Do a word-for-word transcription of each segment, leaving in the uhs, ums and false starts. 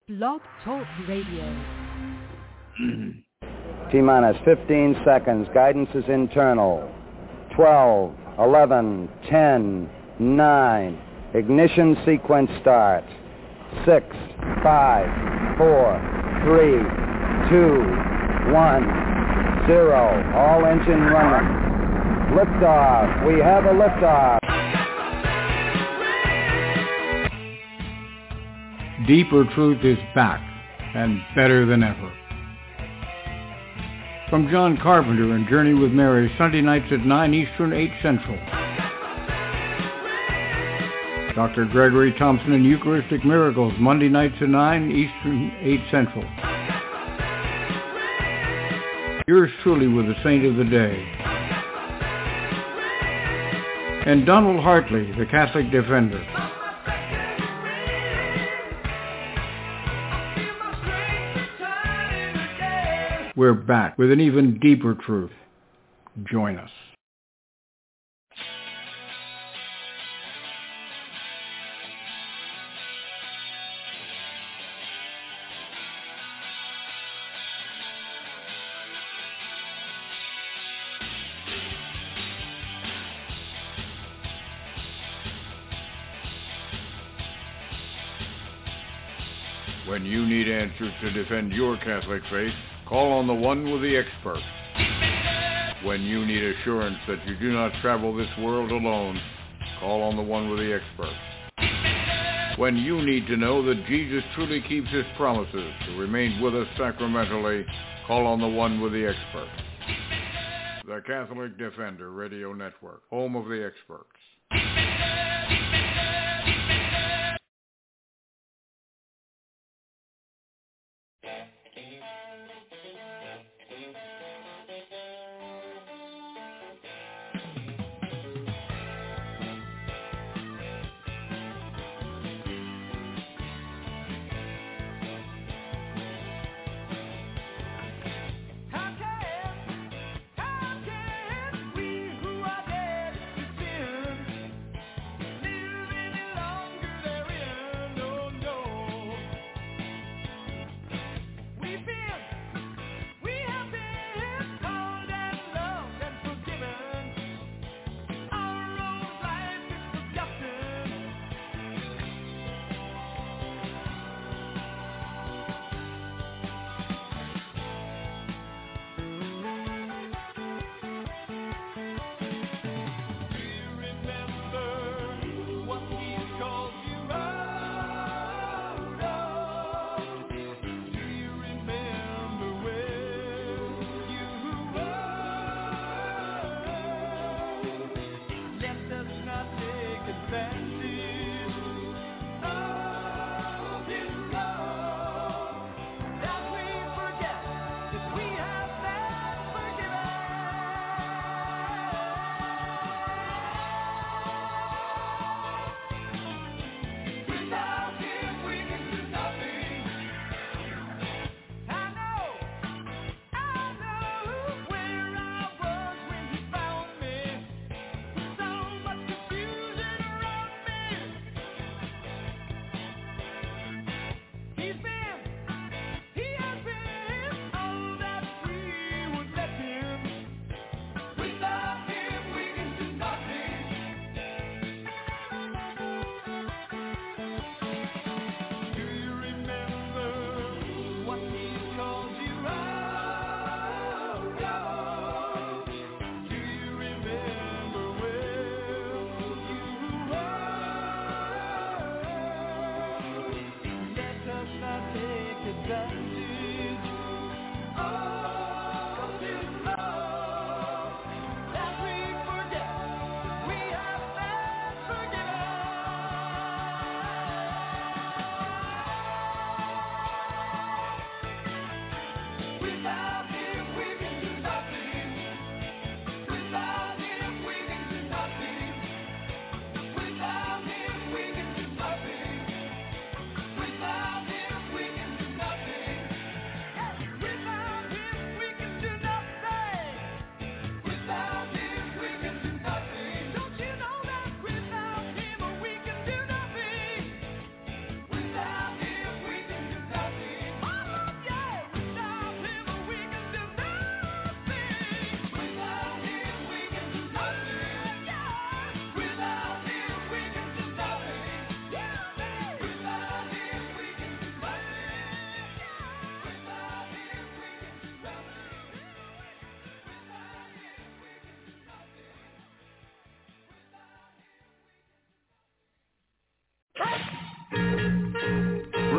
Blog Talk Radio. T-minus fifteen seconds. Guidance is internal. twelve, eleven, ten, nine. Ignition sequence start. six, five, four, three, two, one, zero. All engine running. Liftoff. We have a liftoff. Deeper Truth is back, and better than ever. From John Carpenter and Journey with Mary, Sunday nights at nine Eastern, eight Central. Doctor Gregory Thompson and Eucharistic Miracles, Monday nights at nine Eastern, eight Central. Yours truly with the Saint of the Day. And Donald Hartley, the Catholic Defender. We're back with an even deeper truth. Join us. When you need answers to defend your Catholic faith, call on the one with the expert. When you need assurance that you do not travel this world alone, call on the one with the expert. When you need to know that Jesus truly keeps his promises to remain with us sacramentally, call on the one with the expert. The Catholic Defender Radio Network, home of the experts. How can we who are dead to sin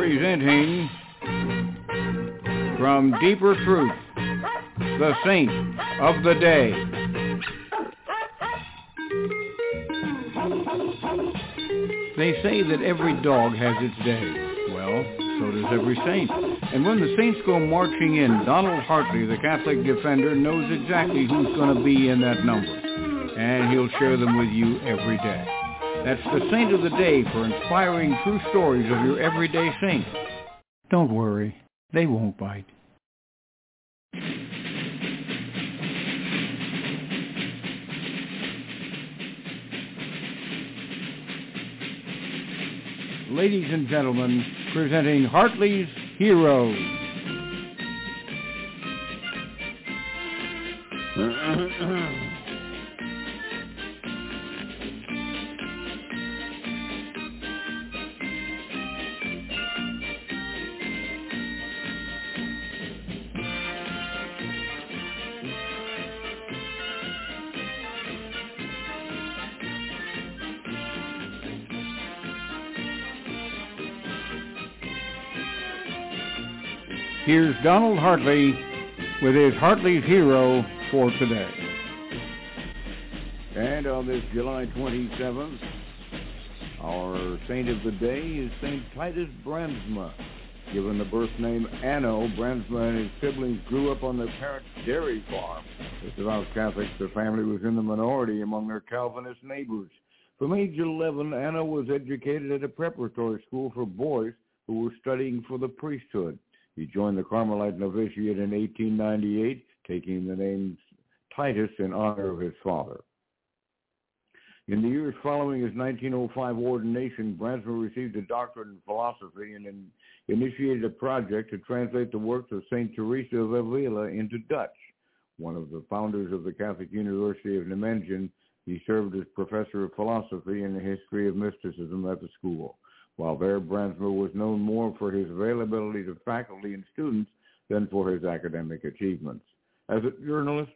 Presenting From Deeper Truth, the Saint of the Day. They say that every dog has its day. Well, so does every saint. And when the saints go marching in, Donald Hartley, the Catholic Defender, knows exactly who's going to be in that number. And he'll share them with you every day. That's the Saint of the Day for inspiring true stories of your everyday saint. Don't worry, they won't bite. Ladies and gentlemen, presenting Hartley's Heroes. Here's Donald Hartley with his Hartley's Hero for today. And on this July twenty-seventh, our saint of the day is Saint Titus Brandsma. Given the birth name Anno, Brandsma and his siblings grew up on their parents' dairy farm. As devout Catholics, their family was in the minority among their Calvinist neighbors. From age eleven, Anno was educated at a preparatory school for boys who were studying for the priesthood. He joined the Carmelite novitiate in eighteen ninety-eight, taking the name Titus in honor of his father. In the years following his nineteen oh five ordination, Brandsma received a doctorate in philosophy and in, initiated a project to translate the works of Saint Teresa of Avila into Dutch. One of the founders of the Catholic University of Nijmegen, he served as professor of philosophy and the history of mysticism at the school. While there, Brandsma was known more for his availability to faculty and students than for his academic achievements. As a journalist,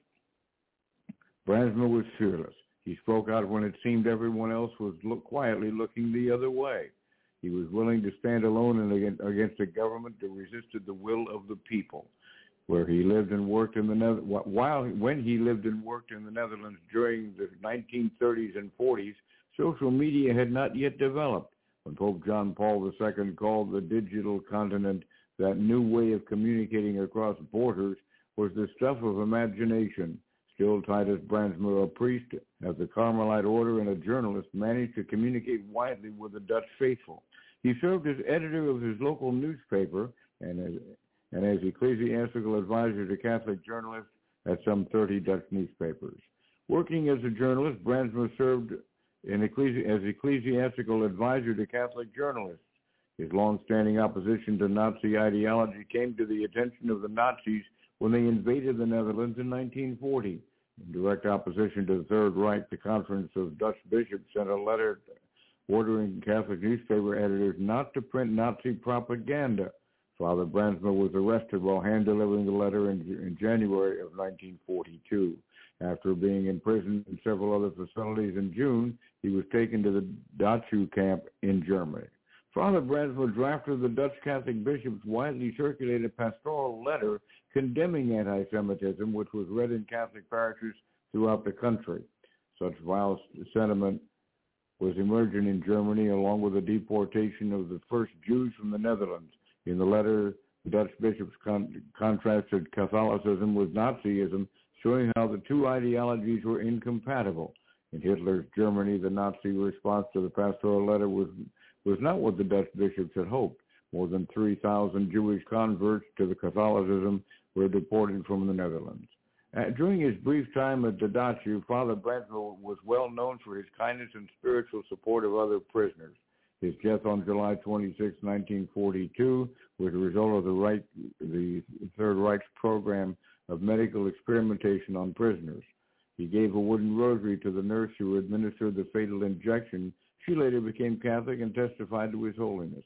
Brandsma was fearless. He spoke out when it seemed everyone else was look, quietly looking the other way. He was willing to stand alone and against, against a government that resisted the will of the people. Where he lived and worked in the Netherlands, while when he lived and worked in the Netherlands during the nineteen thirties and forties, social media had not yet developed. When Pope John Paul the Second called the digital continent that new way of communicating across borders was the stuff of imagination. Still, Titus Brandsma, a priest of the Carmelite order and a journalist, managed to communicate widely with the Dutch faithful. He served as editor of his local newspaper and as, and as ecclesiastical advisor to Catholic journalists at some thirty Dutch newspapers. Working as a journalist, Brandsma served in ecclesi- as ecclesiastical advisor to Catholic journalists. His long-standing opposition to Nazi ideology came to the attention of the Nazis when they invaded the Netherlands in nineteen forty. In direct opposition to the Third Reich, the Conference of Dutch Bishops sent a letter ordering Catholic newspaper editors not to print Nazi propaganda. Father Brandsma was arrested while hand-delivering the letter in, in January of nineteen forty-two. After being imprisoned in several other facilities in June, he was taken to the Dachau camp in Germany. Father Brandsma drafted the Dutch Catholic bishops' widely circulated pastoral letter condemning anti-Semitism, which was read in Catholic parishes throughout the country. Such vile sentiment was emerging in Germany, along with the deportation of the first Jews from the Netherlands. In the letter, the Dutch bishops con- contrasted Catholicism with Nazism, showing how the two ideologies were incompatible. In Hitler's Germany, the Nazi response to the pastoral letter was was not what the Dutch bishops had hoped. More than three thousand Jewish converts to the Catholicism were deported from the Netherlands. Uh, during his brief time at the Dachau, Father Brandsma was well known for his kindness and spiritual support of other prisoners. His death on July twenty-sixth, nineteen forty-two, was a result of the, Reich, the Third Reich's program of medical experimentation on prisoners. He gave a wooden rosary to the nurse who administered the fatal injection. She later became Catholic and testified to his holiness.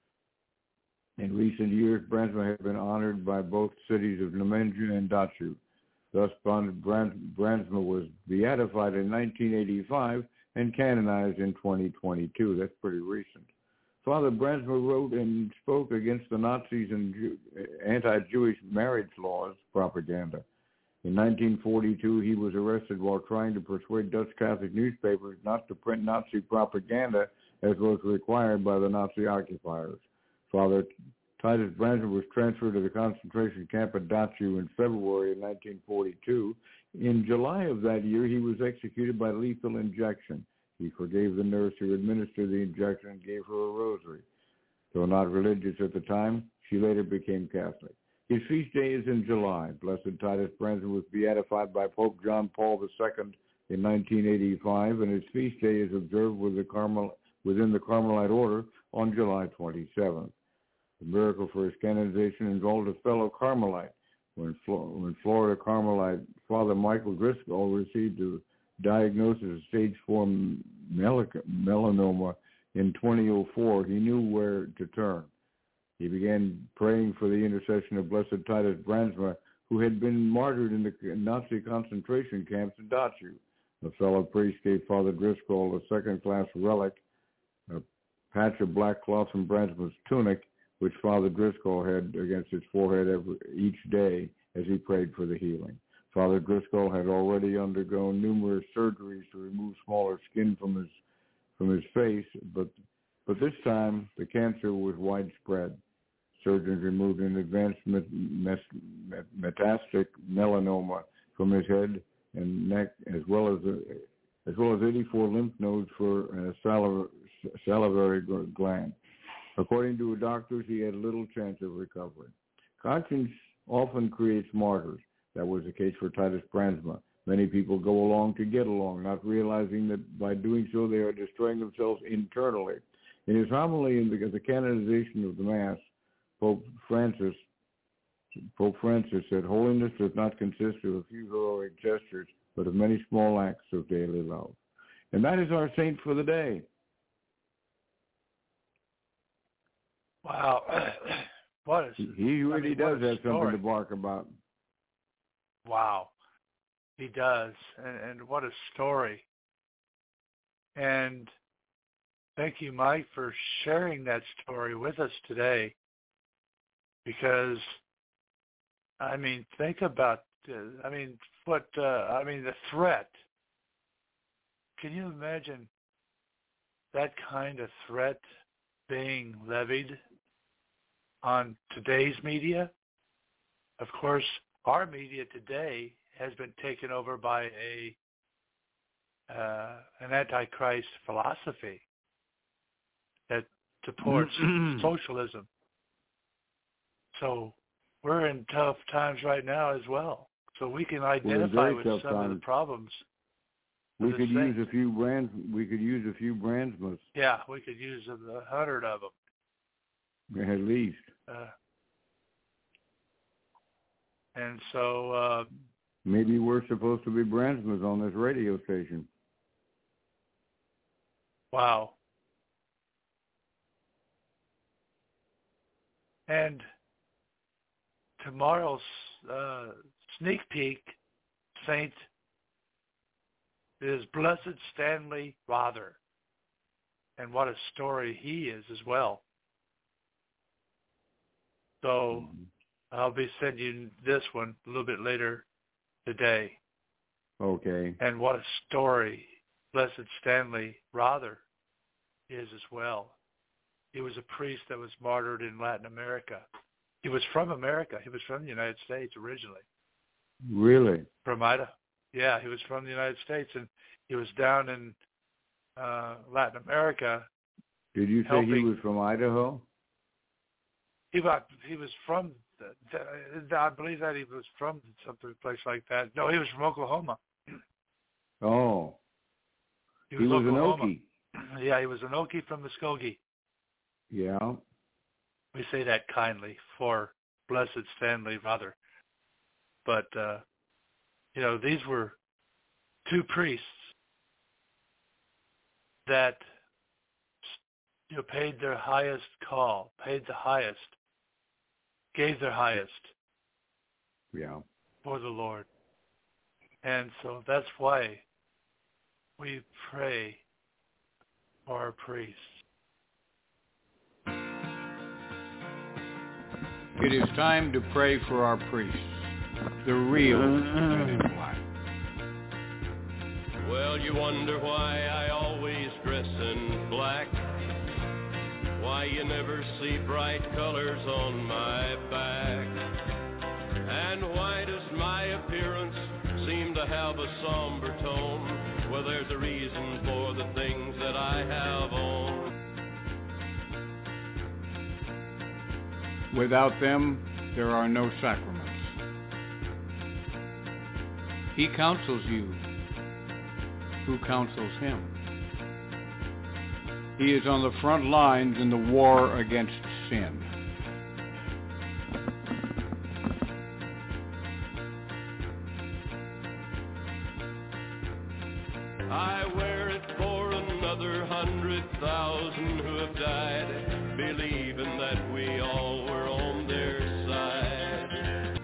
In recent years, Brandsma has been honored by both cities of Nijmegen and Dachau. Thus, Brandsma was beatified in nineteen eighty-five and canonized in twenty twenty-two. That's pretty recent. Father Brandsma wrote and spoke against the Nazis and Jew, anti-Jewish marriage laws propaganda. In nineteen forty-two, he was arrested while trying to persuade Dutch Catholic newspapers not to print Nazi propaganda as was required by the Nazi occupiers. Father Titus Brandsma was transferred to the concentration camp at Dachau in February of nineteen forty-two. In July of that year, he was executed by lethal injection. He forgave the nurse who administered the injection and gave her a rosary. Though not religious at the time, she later became Catholic. His feast day is in July. Blessed Titus Brandsma was beatified by Pope John Paul the Second in nineteen eighty-five, and his feast day is observed with the Carmel, within the Carmelite order on July twenty-seventh. The miracle for his canonization involved a fellow Carmelite. When, when Florida Carmelite Father Michael Driscoll received a diagnosis of stage four melanoma in twenty oh four, he knew where to turn. He began praying for the intercession of Blessed Titus Brandsma, who had been martyred in the Nazi concentration camps in Dachau. A fellow priest gave Father Driscoll a second-class relic, a patch of black cloth from Brandsma's tunic, which Father Driscoll had against his forehead every, each day as he prayed for the healing. Father Driscoll had already undergone numerous surgeries to remove smaller skin from his from his face, but but this time the cancer was widespread. Surgeons removed an advanced met, met, metastatic melanoma from his head and neck, as well as a, as well as eighty-four lymph nodes for a saliv- salivary gland. According to doctors, he had little chance of recovery. Conscience often creates martyrs. That was the case for Titus Brandsma. Many people go along to get along, not realizing that by doing so they are destroying themselves internally. In his homily in the, the canonization of the Mass, Pope Francis, Pope Francis said, "Holiness does not consist of a few heroic gestures, but of many small acts of daily love." And that is our saint for the day. Wow. What is, he really I mean, does have story. something to bark about. Wow. He does. And, and what a story. And thank you, Mike, for sharing that story with us today. Because, I mean, think about, uh, I mean, what, uh, I mean, the threat. Can you imagine that kind of threat being levied on today's media? Of course, our media today has been taken over by a uh, an antichrist philosophy that supports socialism. So we're in tough times right now as well. So we can identify with some times. of the problems. We could use a few brands. We could use a few Brandsmas. Yeah, we could use a hundred of them. At least. Uh, and so... Uh, Maybe we're supposed to be Brandsmas on this radio station. Wow. And tomorrow's uh, sneak peek saint is Blessed Stanley Rother. And what a story he is as well. So I'll be sending you this one a little bit later today. Okay. And what a story Blessed Stanley Rother is as well. He was a priest that was martyred in Latin America. He was from America. He was from the United States originally. Really? From Idaho. Yeah, he was from the United States, and he was down in uh, Latin America. Did you say helping. he was from Idaho? He was, he was from, the, the, I believe that he was from some place like that. No, he was from Oklahoma. Oh. He was, he was an Oklahoma. Okie. Yeah, he was an Okie from Muskogee. Yeah. We say that kindly for Blessed Stanley Rother. But, uh, you know, these were two priests that, you know, paid their highest call, paid the highest, gave their highest. Yeah. For the Lord. And so that's why we pray for our priests. It is time to pray for our priests, the real men in black. Well, you wonder why I always dress in black, why you never see bright colors on my back, and why does my appearance seem to have a somber tone? Well, there's a reason for the things that I have on. Without them, there are no sacraments. He counsels you who counsels him. He is on the front lines in the war against sin. I wear it for another hundred thousand who have died, believing that we all were on their side.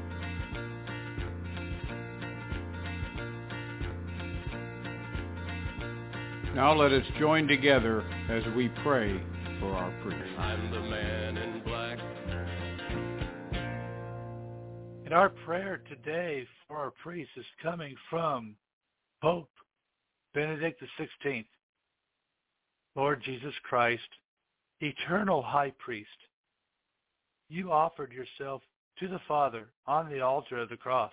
Now let us join together as we pray for our priests. I'm the man in black. And our prayer today for our priests is coming from Pope Benedict the sixteenth. Lord Jesus Christ, eternal high priest, you offered yourself to the Father on the altar of the cross.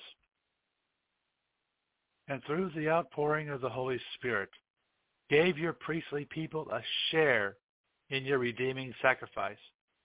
And through the outpouring of the Holy Spirit, gave your priestly people a share in your redeeming sacrifice.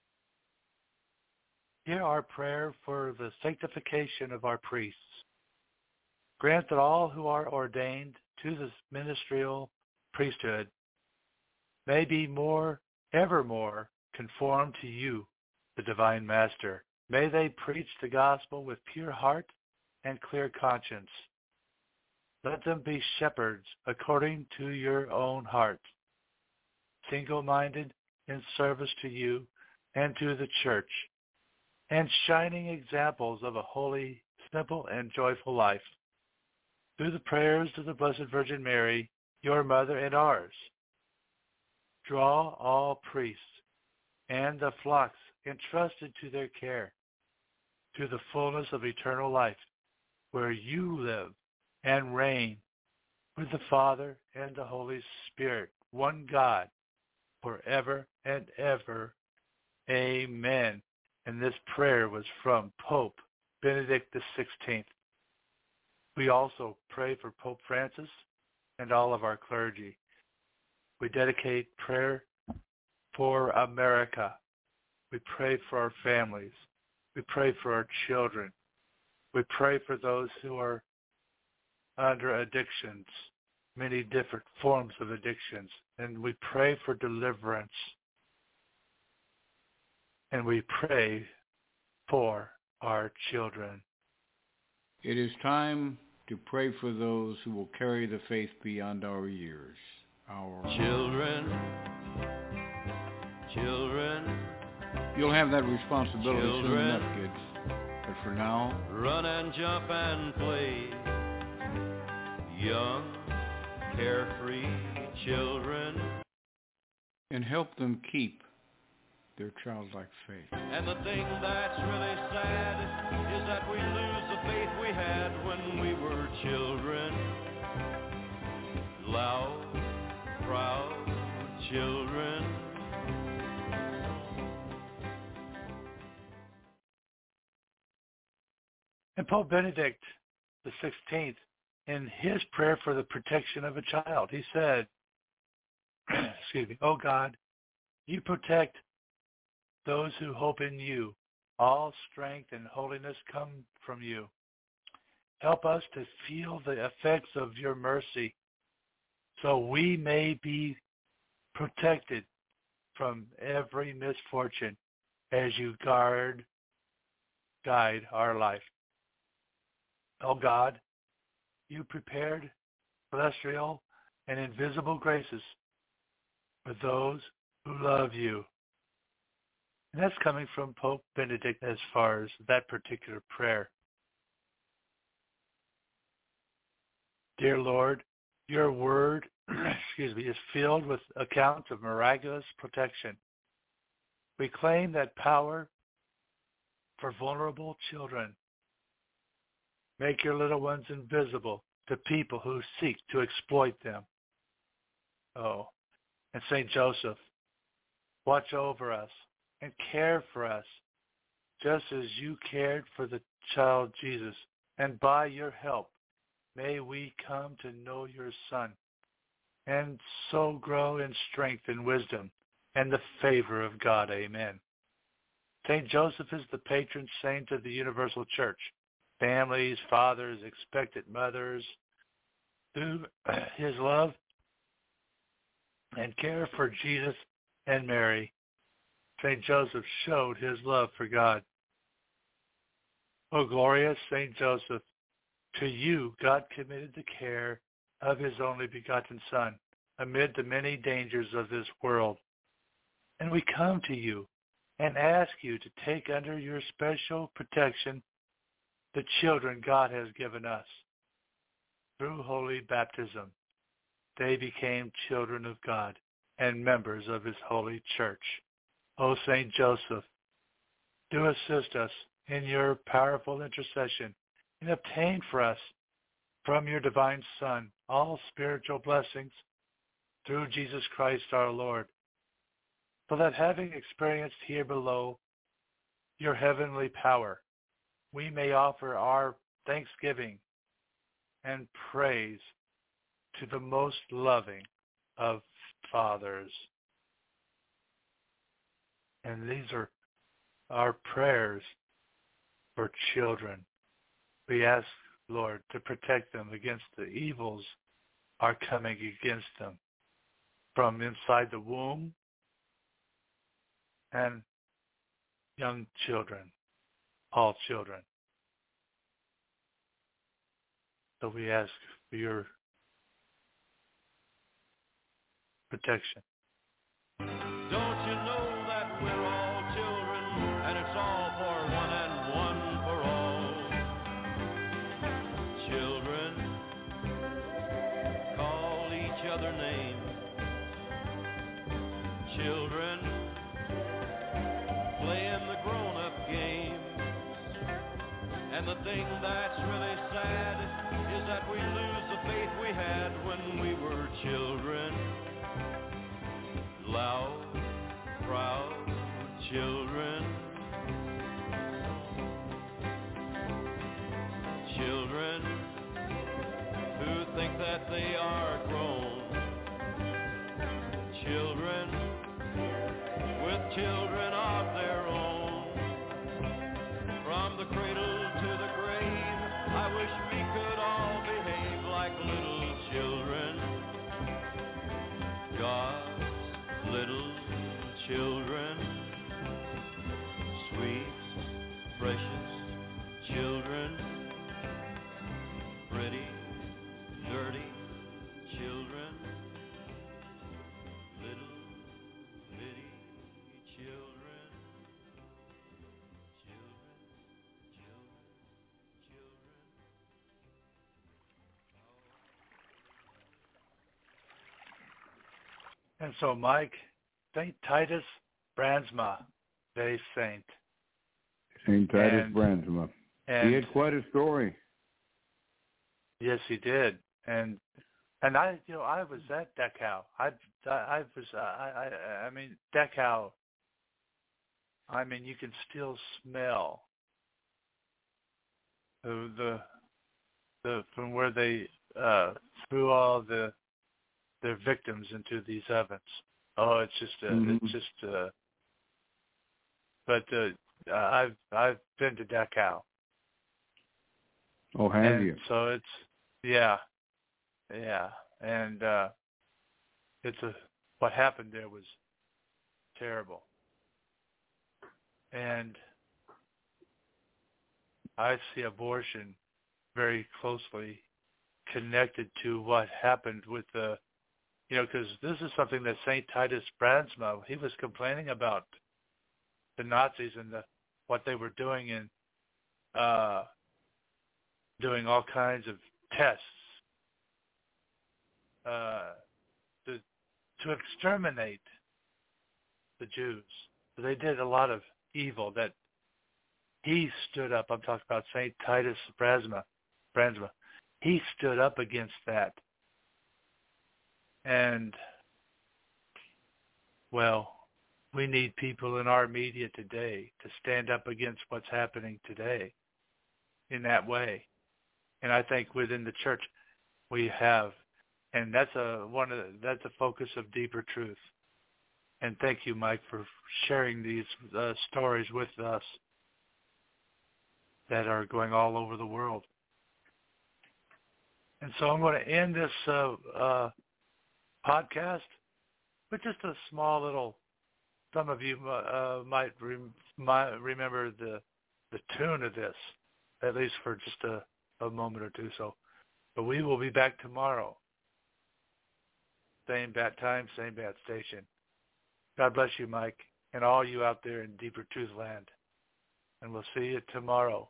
Hear our prayer for the sanctification of our priests. Grant that all who are ordained to this ministerial priesthood may be more, ever more, conformed to you, the divine Master. May they preach the gospel with pure heart and clear conscience. Let them be shepherds according to your own heart, single-minded in service to you and to the church, and shining examples of a holy, simple, and joyful life. Through the prayers of the Blessed Virgin Mary, your mother and ours, draw all priests and the flocks entrusted to their care to the fullness of eternal life, where you live and reign with the Father and the Holy Spirit, one God, forever and ever. Amen. And this prayer was from Pope Benedict the sixteenth. We also pray for Pope Francis and all of our clergy. We dedicate prayer for America. We pray for our families. We pray for our children. We pray for those who are under addictions, many different forms of addictions. And we pray for deliverance. And we pray for our children. It is time to pray for those who will carry the faith beyond our years. Our Children, children, You'll have that responsibility soon Children. enough, kids. But for now, run and jump and play. Young, carefree children. and help them keep their childlike faith. And the thing that's really sad is that we lose the faith we had when we were children. Loud, proud children. And Pope Benedict the sixteenth, in his prayer for the protection of a child, he said, excuse me, "Oh God, you protect those who hope in you. All strength and holiness come from you. Help us to feel the effects of your mercy so we may be protected from every misfortune as you guard, guide our life. Oh God, you prepared celestial and invisible graces for those who love you." And that's coming from Pope Benedict as far as that particular prayer. Dear Lord, your word, excuse me, is filled with accounts of miraculous protection. We claim that power for vulnerable children. Make your little ones invisible to people who seek to exploit them. Oh, and Saint Joseph, watch over us and care for us, just as you cared for the child Jesus. And by your help, may we come to know your Son, and so grow in strength and wisdom and the favor of God. Amen. Saint Joseph is the patron saint of the universal church. Families, fathers, expectant mothers, through his love and care for Jesus and Mary, Saint Joseph showed his love for God. O glorious Saint Joseph, to you God committed the care of his only begotten Son amid the many dangers of this world. And we come to you and ask you to take under your special protection the children God has given us. Through holy baptism, they became children of God and members of his holy church. O Saint Joseph, do assist us in your powerful intercession and obtain for us from your divine Son all spiritual blessings through Jesus Christ our Lord, so that having experienced here below your heavenly power, we may offer our thanksgiving and praise to the most loving of fathers. And these are our prayers for children. We ask, Lord, to protect them against the evils are coming against them from inside the womb and young children, all children. So we ask for your protection. Don't you know that we're all children, and it's all for one and one for all? Children call each other names. Children playing the grown-up game. And the thing that's really sad is that we lose the faith we had when we were children. Loud, proud children. Children who think that they are grown. Children with children of their own. From the cradle to the grave, I wish we could all behave like little children. God's little children, sweet, precious children, pretty, dirty children, little bitty children, children, children, children. And so, Mike, Saint Titus Brandsma, today's saint. Saint Titus And- Brandsma. And He had quite a story. yes, he did. And and I, you know, I was at Dachau. I, I, I was, I, I, I mean, Dachau. I mean, you can still smell the the, the from where they uh, threw all the their victims into these ovens. Oh, it's just, uh, Mhm. it's just. Uh, but uh, I've I've been to Dachau. Oh, have and you? so it's yeah, yeah, and uh, it's a what happened there was terrible, and I see abortion very closely connected to what happened with the, you know, because this is something that Saint Titus Brandsma, he was complaining about the Nazis and the what they were doing in. Uh, doing all kinds of tests uh, to to exterminate the Jews. So they did a lot of evil that he stood up. I'm talking about Saint Titus Brandsma. Brandsma. He stood up against that. And, well, we need people in our media today to stand up against what's happening today in that way. And I think within the church we have, and that's a one of the, that's a focus of Deeper Truth. And thank you, Mike, for sharing these uh, stories with us that are going all over the world. And so I'm going to end this uh, uh, podcast with just a small little. Some of you uh, might, rem- might remember the the tune of this, at least for just a, a moment or two. So, but we will be back tomorrow. Same bat time, same bat station. God bless you, Mike, and all you out there in Deeper Truth Land. And we'll see you tomorrow.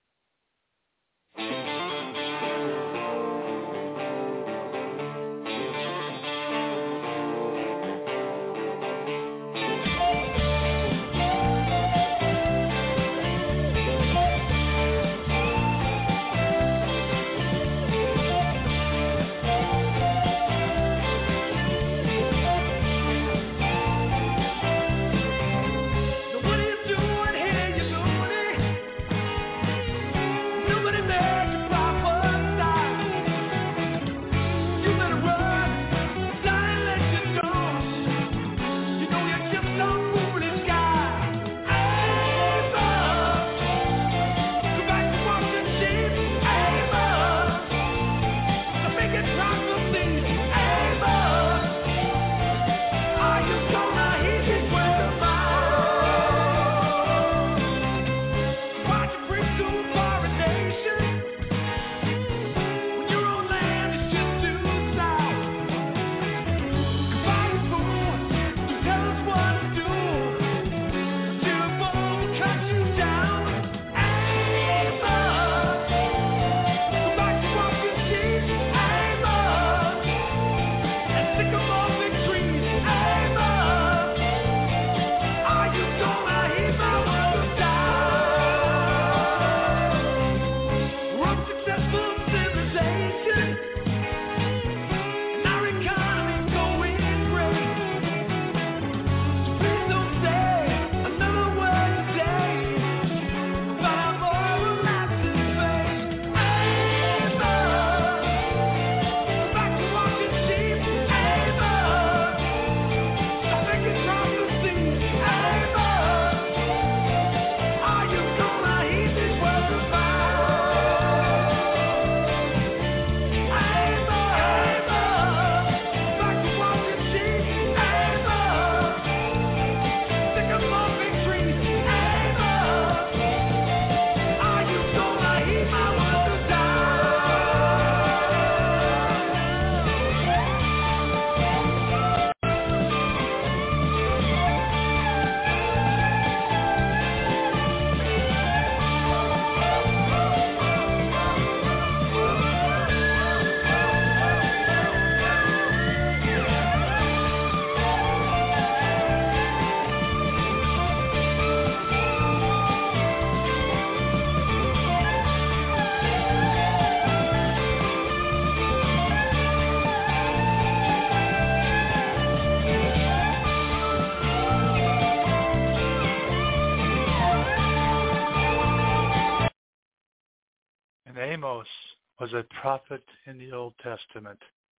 Amos was a prophet in the Old Testament,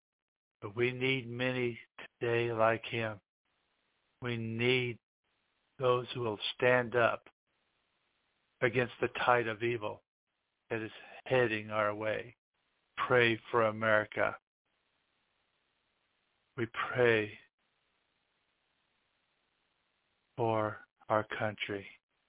but we need many today like him. We need those who will stand up against the tide of evil that is heading our way. Pray for America. We pray for our country.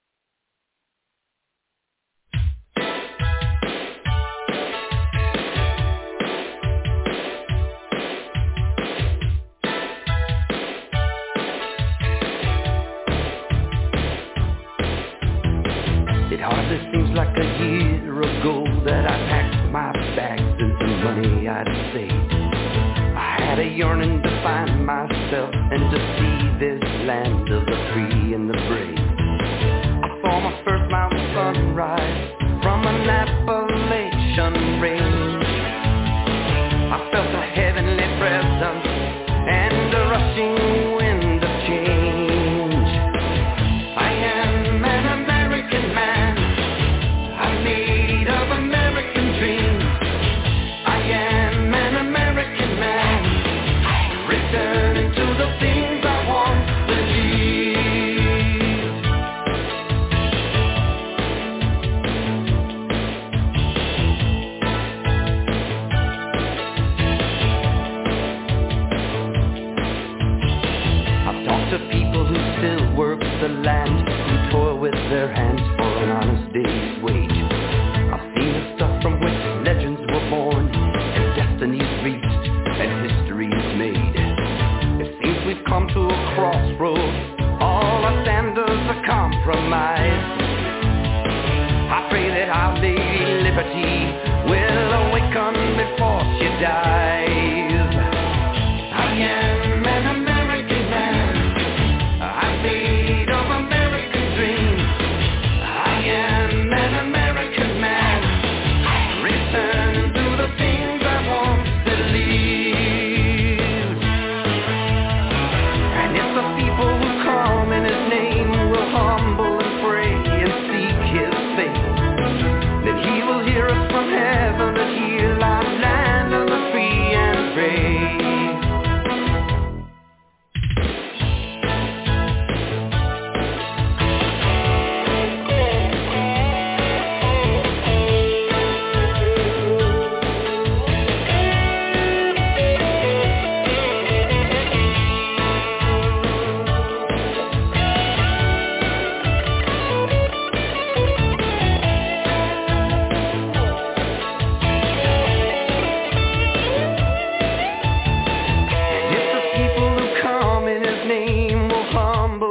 It hardly seems like a year ago that I packed my bags and some money I'd saved. I had a yearning to find myself and to see this land of the free and the brave. I saw my first mountain sun day's wage. I've seen the stuff from which legends were born, and destinies reached, and histories made. It seems we've come to a crossroads, all our standards are compromised. I pray that Our Lady Liberty will awaken before she dies. I am an American man, I'm made of American dreams. I am an American man, return to the things I once believed. And if the people who come in His name will humble and pray and seek His face, then He will hear us from heaven and heal our land of the free and brave.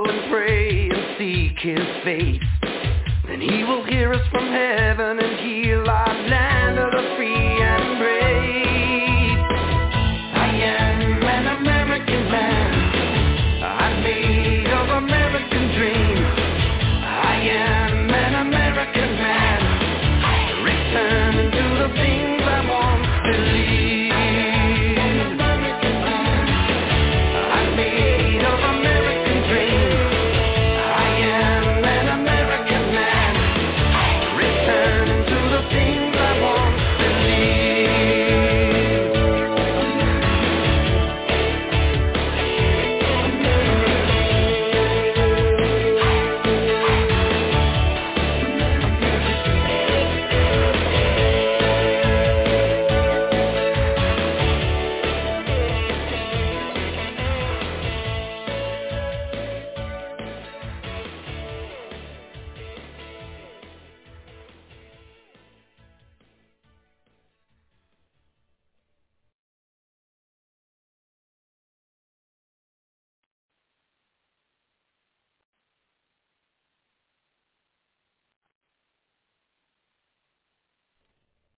His face, then He will hear us from heaven and heal